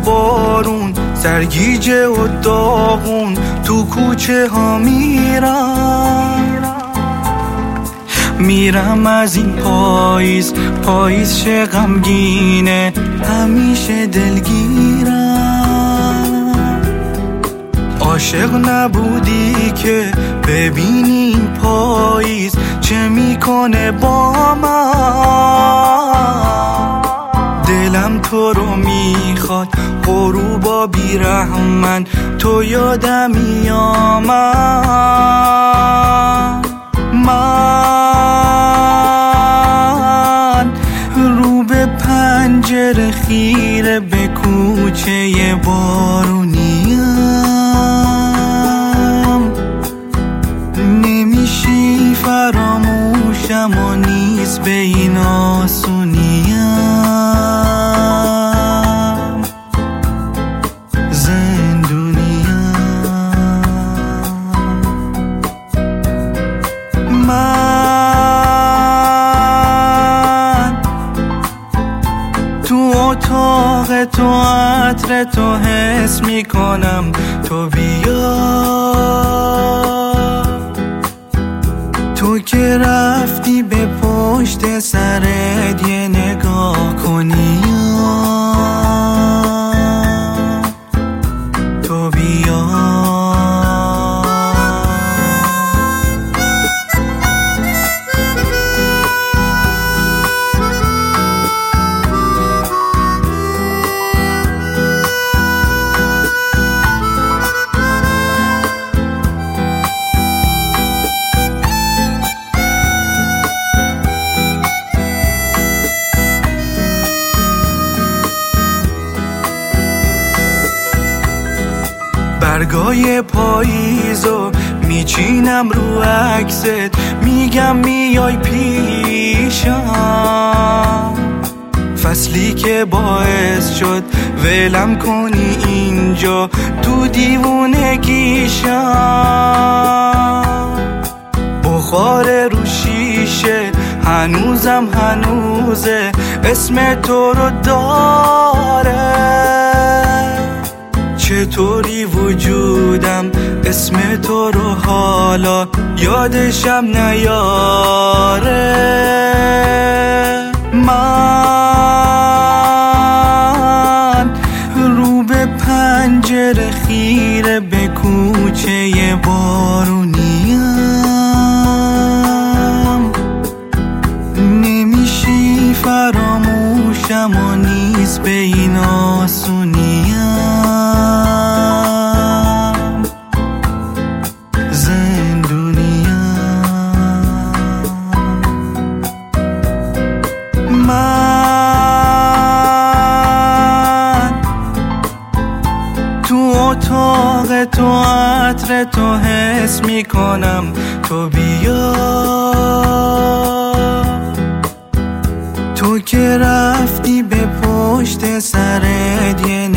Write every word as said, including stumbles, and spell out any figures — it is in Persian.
بارون، سرگیجه و داغون تو کوچه ها میرم میرم از این پاییز، پاییز چه غمگینه همیشه دلگیرم. عاشق نبودی که ببینی این پاییز چه میکنه با من. دلم تو رو میخواد غروبا بیرحمن، تو یادم میامد. من رو به پنجره خیره به کوچه بارونیم، نمیشی فراموشم و نیست به این آسونیم. زندونیم من تو اتاق تو عطر تو حس میکنم، تو بیا تو که رفتی به پشت سرت یه نگاه کنی، تو بیا برگای پاییزو میچینم رو عکست، میگم میای پیشم. فصلی که باعث شد ولم کنی اینجا تو دیوونگیشم. بخار رو شیشه هنوزم هنوزه اسم تو رو داره. چطوری وجودم اسم تو رو حالا یادشم نیاره. من رو به پنجره خیره به کوچه بارونیم، نمیشی فراموشم و نیست به این آسونیم. من تو اتاق تو عطر تو حس میکنم، تو بیا تو که رفتی به پشت سرت یه